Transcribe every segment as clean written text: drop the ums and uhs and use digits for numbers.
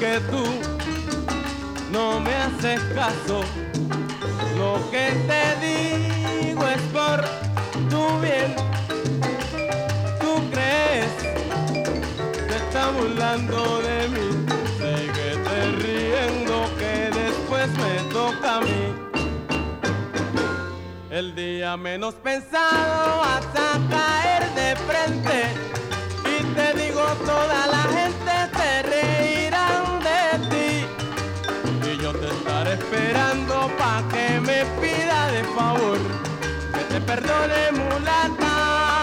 que tú no me haces caso. Lo que te digo es por tu bien. ¿Tú crees que estás burlando de mí? Síguete riendo que después me toca a mí. El día menos pensado vas a caer de frente y te digo toda la gente te reirán de ti y yo te estaré esperando pa' que me pida de favor que te perdone, mulata,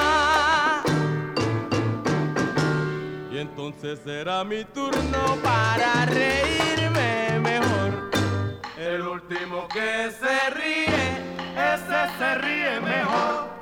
y entonces será mi turno para reírme mejor. El último que se ríe, ese se ríe mejor.